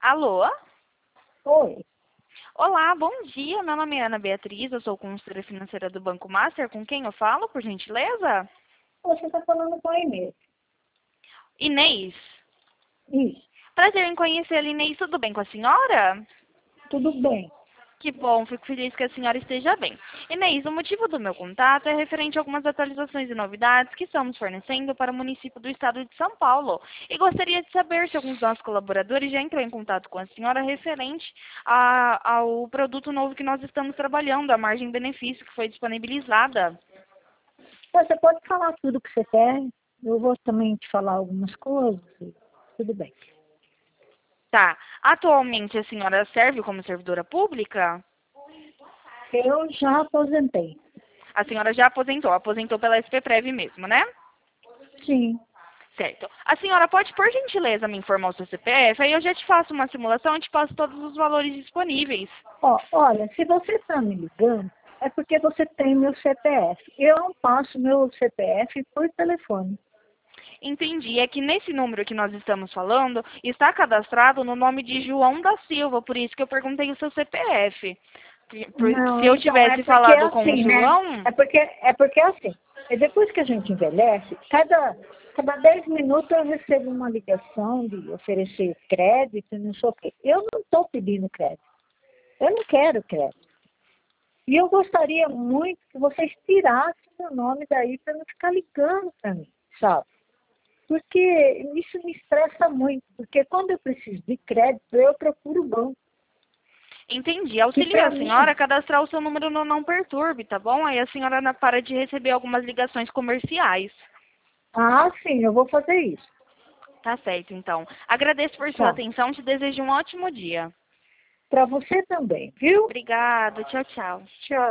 Alô? Oi, Olá, bom dia. Meu nome é Ana Beatriz, eu sou consultora financeira do Banco Master. Com quem eu falo, por gentileza? você está falando com a Inês. Inês. Isso, Prazer em conhecê-la, Inês. Tudo bem com a senhora? tudo bem. Que bom, fico feliz que a senhora esteja bem. Inês, o motivo do meu contato é referente a algumas atualizações e novidades que estamos fornecendo para o município do estado de São Paulo. E gostaria de saber se alguns dos nossos colaboradores já entrou em contato com a senhora referente ao produto novo que nós estamos trabalhando, a margem-benefício que foi disponibilizada. Você pode falar tudo que você quer, eu vou também te falar algumas coisas, e tudo bem. Tá. Atualmente a senhora serve como servidora pública? Eu já aposentei. A senhora já aposentou pela SPPrev mesmo, né? Sim. Certo. A senhora pode, por gentileza, me informar o seu CPF? Aí eu já te faço uma simulação e te passo todos os valores disponíveis. Ó, olha, se você está me ligando, é porque você tem meu CPF. Eu não passo meu CPF por telefone. Entendi. É que nesse número que nós estamos falando, está cadastrado no nome de João da Silva, por isso que eu perguntei o seu CPF. Se Não, eu então, é tivesse porque é falado com o assim, né? João, É porque é assim. E depois que a gente envelhece, cada 10 minutos eu recebo uma ligação de oferecer crédito, não sei o quê. Eu não estou pedindo crédito. Eu não quero crédito. E eu gostaria muito que vocês tirassem meu nome daí para não ficar ligando para mim, sabe? Porque isso me estressa muito. Porque quando eu preciso de crédito, eu procuro o banco. entendi. Que Auxilio para a senhora mim, a cadastrar o seu número no Não Perturbe, tá bom? Aí a senhora para de receber algumas ligações comerciais. sim, eu vou fazer isso. Tá certo, então. Agradeço por sua Tá. atenção, te desejo um ótimo dia. Para você também, viu? Obrigada, tchau, tchau. Tchau.